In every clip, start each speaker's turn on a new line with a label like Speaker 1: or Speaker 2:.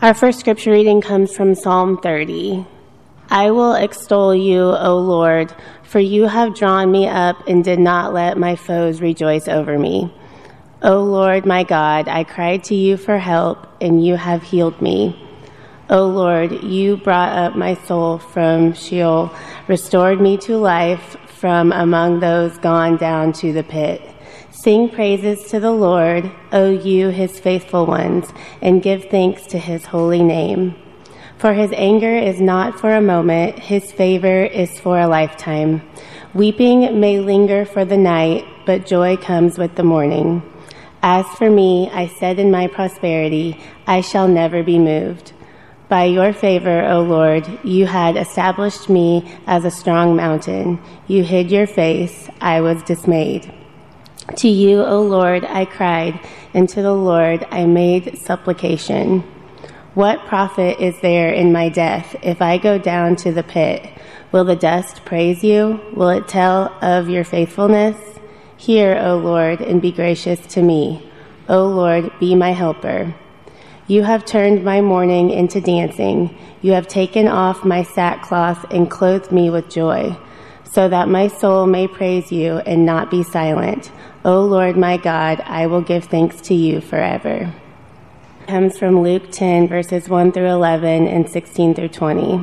Speaker 1: Our first scripture reading comes from Psalm 30. I will extol you, O Lord, for you have drawn me up and did not let my foes rejoice over me. O Lord, my God, I cried to you for help, and you have healed me. O Lord, you brought up my soul from Sheol, restored me to life from among those gone down to the pit. Sing praises to the Lord, O you, his faithful ones, and give thanks to his holy name. For his anger is not for a moment, his favor is for a lifetime. Weeping may linger for the night, but joy comes with the morning. As for me, I said in my prosperity, I shall never be moved. By your favor, O Lord, you had established me as a strong mountain. You hid your face, I was dismayed. To you, O Lord, I cried, and to the Lord I made supplication. What profit is there in my death if I go down to the pit? Will the dust praise you? Will it tell of your faithfulness? Hear, O Lord, and be gracious to me. O Lord, be my helper. You have turned my mourning into dancing. You have taken off my sackcloth and clothed me with joy, so that my soul may praise you and not be silent. O Lord, my God, I will give thanks to you forever. It comes from Luke 10, verses 1 through 11 and 16 through 20.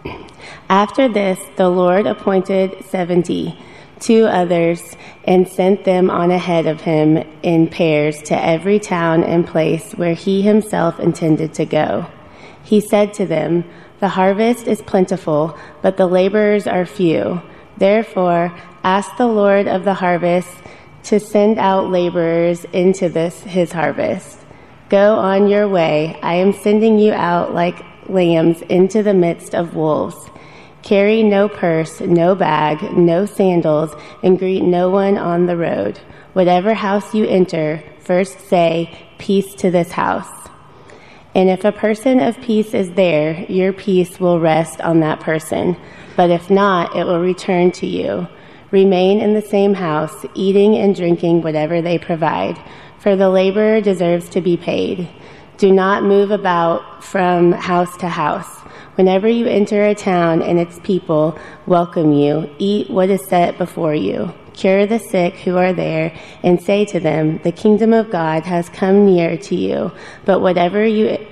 Speaker 1: After this, the Lord appointed 72 others and sent them on ahead of him in pairs to every town and place where he himself intended to go. He said to them, "The harvest is plentiful, but the laborers are few. Therefore, ask the Lord of the harvest to send out laborers into his harvest. Go on your way. I am sending you out like lambs into the midst of wolves. Carry no purse, no bag, no sandals, and greet no one on the road. Whatever house you enter, first say, 'Peace to this house.' And if a person of peace is there, your peace will rest on that person. But if not, it will return to you. Remain in the same house, eating and drinking whatever they provide, for the laborer deserves to be paid. Do not move about from house to house. Whenever you enter a town and its people welcome you, eat what is set before you. Cure the sick who are there, and say to them, 'The kingdom of God has come near to you.' But whenever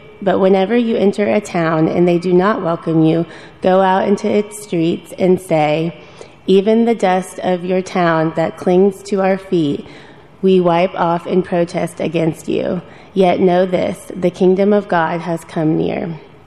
Speaker 1: you enter a town and they do not welcome you, go out into its streets and say, 'Even the dust of your town that clings to our feet, we wipe off in protest against you. Yet know this, the kingdom of God has come near.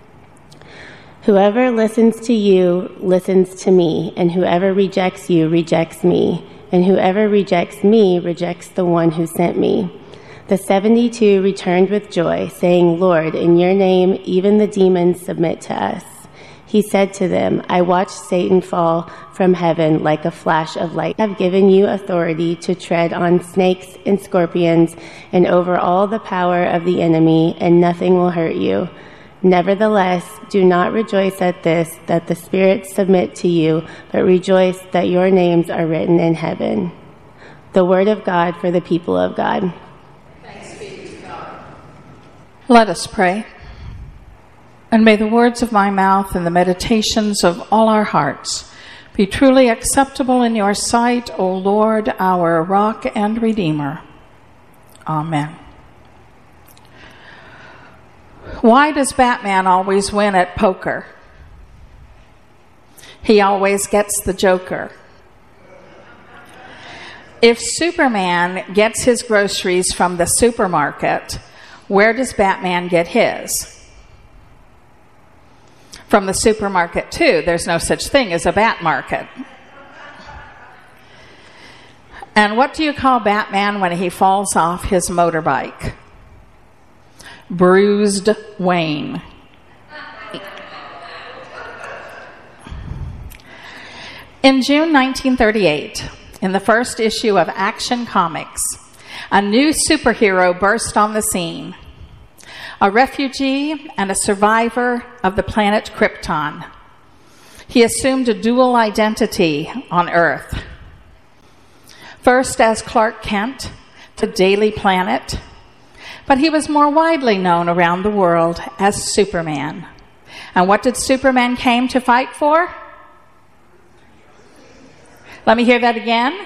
Speaker 1: Whoever listens to you listens to me, and whoever rejects you rejects me, and whoever rejects me rejects the one who sent me.' The 72 returned with joy, saying, 'Lord, in your name even the demons submit to us.' He said to them, 'I watched Satan fall from heaven like a flash of light. I have given you authority to tread on snakes and scorpions and over all the power of the enemy, and nothing will hurt you. Nevertheless, do not rejoice at this, that the spirits submit to you, but rejoice that your names are written in heaven.'" The word of God for the people of God.
Speaker 2: Thanks be to God.
Speaker 3: Let us pray. And may the words of my mouth and the meditations of all our hearts be truly acceptable in your sight, O Lord, our rock and redeemer. Amen. Why does Batman always win at poker? He always gets the Joker. If Superman gets his groceries from the supermarket, where does Batman get his? From the supermarket, too. There's no such thing as a bat market. And what do you call Batman when he falls off his motorbike? Bruised Wayne. In June 1938, in the first issue of Action Comics, a new superhero burst on the scene. A refugee and a survivor of the planet Krypton. He assumed a dual identity on Earth. First as Clark Kent, the Daily Planet, But he was more widely known around the world as Superman. And what did Superman came to fight for? Let me hear that again.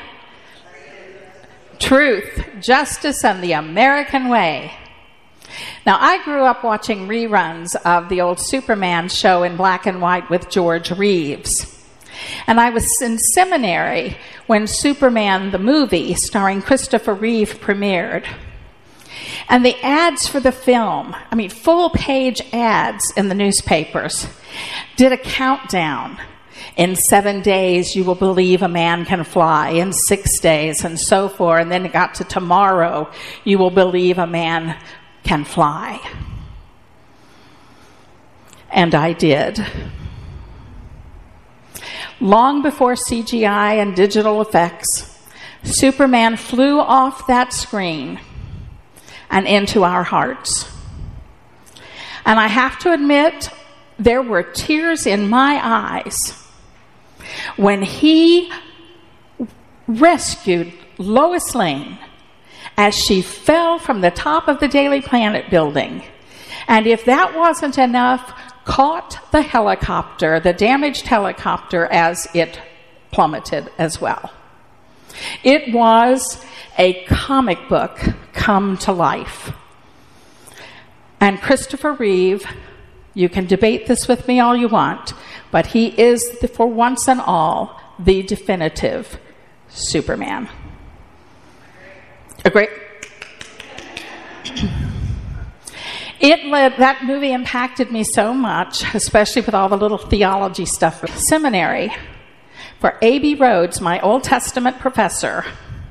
Speaker 3: Truth, justice, and the American way. Now, I grew up watching reruns of the old Superman show in black and white with George Reeves. And I was in seminary when Superman, the movie, starring Christopher Reeve, premiered. And the ads for the film, full-page ads in the newspapers, did a countdown. In 7 days, you will believe a man can fly. In 6 days, and so forth. And then it got to tomorrow, you will believe a man can fly. And I did. Long before CGI and digital effects, Superman flew off that screen and into our hearts. And I have to admit, there were tears in my eyes when he rescued Lois Lane as she fell from the top of the Daily Planet building. And if that wasn't enough, caught the helicopter, the damaged helicopter, as it plummeted as well. It was a comic book come to life. And Christopher Reeve, you can debate this with me all you want, but he is, for once and all, the definitive Superman. Agree? That movie impacted me so much, especially with all the little theology stuff. Seminary, for A.B. Rhodes, my Old Testament professor,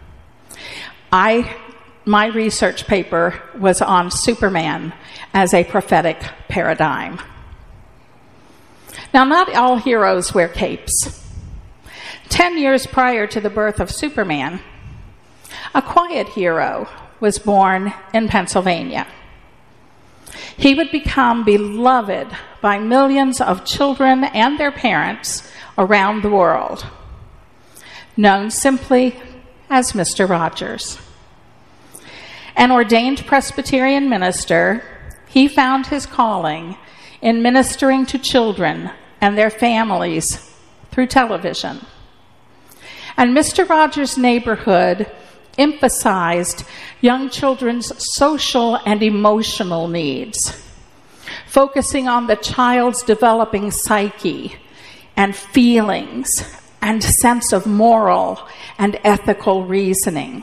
Speaker 3: my research paper was on Superman as a prophetic paradigm. Now, not all heroes wear capes. 10 years prior to the birth of Superman, a quiet hero was born in Pennsylvania. He would become beloved by millions of children and their parents around the world, known simply as Mr. Rogers. An ordained Presbyterian minister, he found his calling in ministering to children and their families through television. And Mr. Rogers' neighborhood emphasized young children's social and emotional needs, focusing on the child's developing psyche and feelings and sense of moral and ethical reasoning.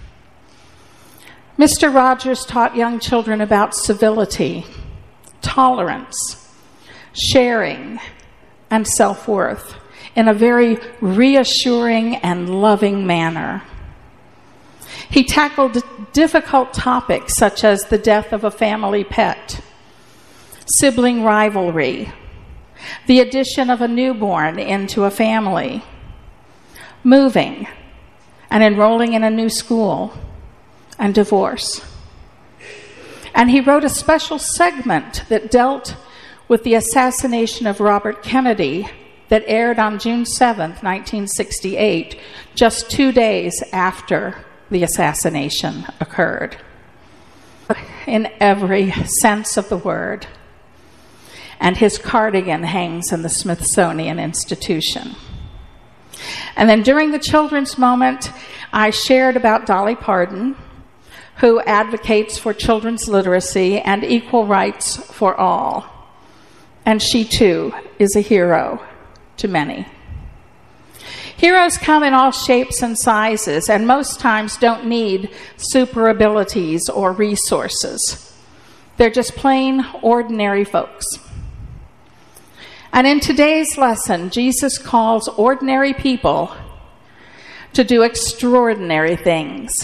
Speaker 3: Mr. Rogers taught young children about civility, tolerance, sharing, and self-worth in a very reassuring and loving manner. He tackled difficult topics such as the death of a family pet, sibling rivalry, the addition of a newborn into a family, moving and enrolling in a new school, and divorce. And he wrote a special segment that dealt with the assassination of Robert Kennedy that aired on June 7th, 1968, just 2 days after the assassination occurred. In every sense of the word. And his cardigan hangs in the Smithsonian Institution. And then during the children's moment, I shared about Dolly Parton, who advocates for children's literacy and equal rights for all. And she, too, is a hero to many. Heroes come in all shapes and sizes, and most times don't need super abilities or resources. They're just plain, ordinary folks. And in today's lesson, Jesus calls ordinary people to do extraordinary things.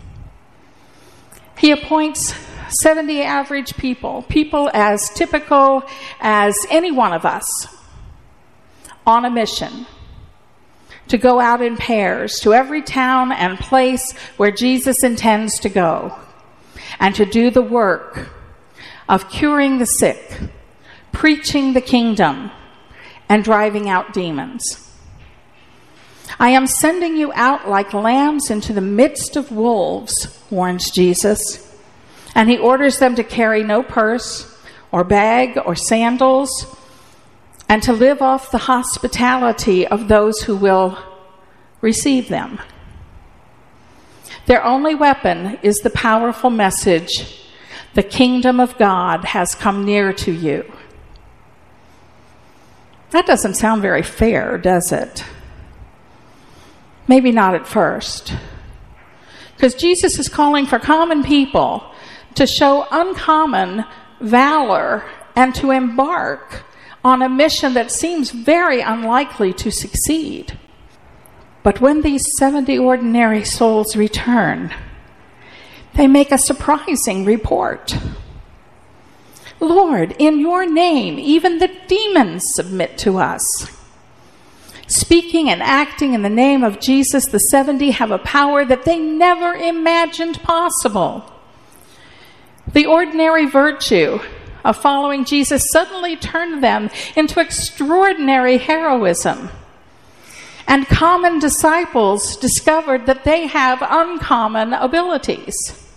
Speaker 3: He appoints 70 average people as typical as any one of us, on a mission to go out in pairs to every town and place where Jesus intends to go, and to do the work of curing the sick, preaching the kingdom, and driving out demons. I am sending you out like lambs into the midst of wolves, warns Jesus. And he orders them to carry no purse or bag or sandals, and to live off the hospitality of those who will receive them. Their only weapon is the powerful message, the kingdom of God has come near to you. That doesn't sound very fair, does it? Maybe not at first. Because Jesus is calling for common people to show uncommon valor and to embark on a mission that seems very unlikely to succeed. But when these 70 ordinary souls return, they make a surprising report. Lord, in your name, even the demons submit to us. Speaking and acting in the name of Jesus, the 70 have a power that they never imagined possible. The ordinary virtue of following Jesus suddenly turned them into extraordinary heroism. And common disciples discovered that they have uncommon abilities.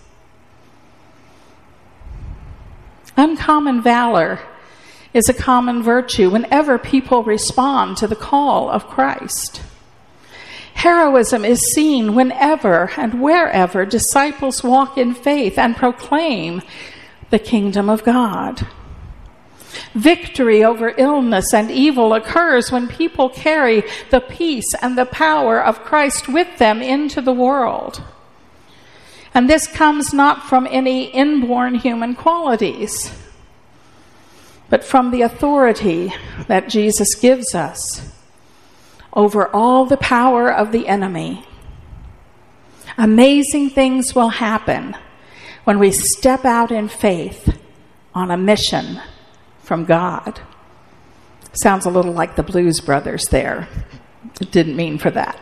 Speaker 3: Uncommon valor is a common virtue whenever people respond to the call of Christ. Heroism is seen whenever and wherever disciples walk in faith and proclaim the kingdom of God. Victory over illness and evil occurs when people carry the peace and the power of Christ with them into the world. And this comes not from any inborn human qualities, but from the authority that Jesus gives us over all the power of the enemy. Amazing things will happen when we step out in faith on a mission from God. Sounds a little like the Blues Brothers there. It didn't mean for that.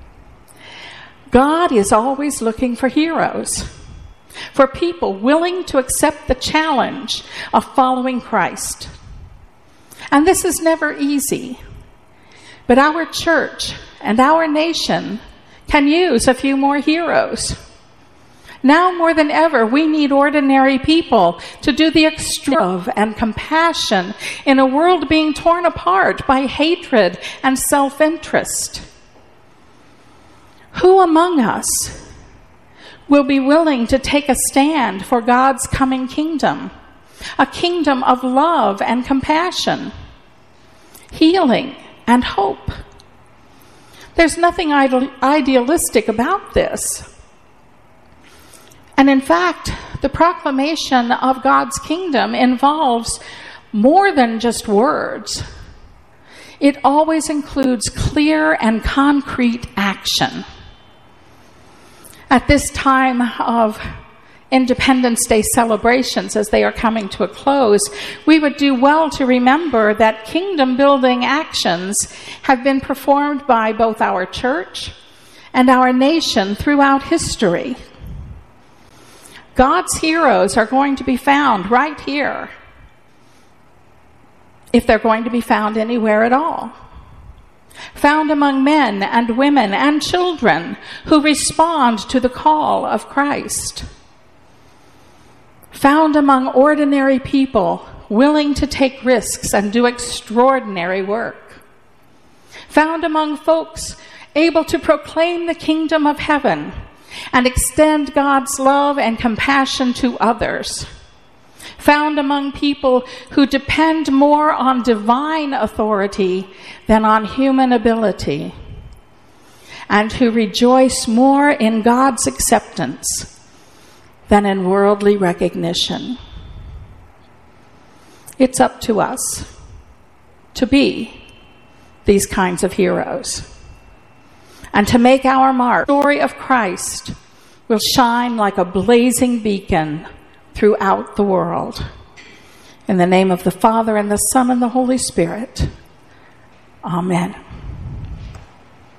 Speaker 3: God is always looking for heroes, for people willing to accept the challenge of following Christ. And this is never easy, but our church and our nation can use a few more heroes. Now more than ever, we need ordinary people to do the extra love and compassion in a world being torn apart by hatred and self-interest. Who among us will be willing to take a stand for God's coming kingdom, a kingdom of love and compassion, healing and hope? There's nothing idealistic about this. And in fact, the proclamation of God's kingdom involves more than just words. It always includes clear and concrete action. At this time of Independence Day celebrations, as they are coming to a close, we would do well to remember that kingdom-building actions have been performed by both our church and our nation throughout history. God's heroes are going to be found right here, if they're going to be found anywhere at all. Found among men and women and children who respond to the call of Christ. Found among ordinary people willing to take risks and do extraordinary work. Found among folks able to proclaim the kingdom of heaven and extend God's love and compassion to others. Found among people who depend more on divine authority than on human ability, and who rejoice more in God's acceptance than in worldly recognition. It's up to us to be these kinds of heroes, and to make our mark. The story of Christ will shine like a blazing beacon throughout the world. In the name of the Father, and the Son, and the Holy Spirit. Amen.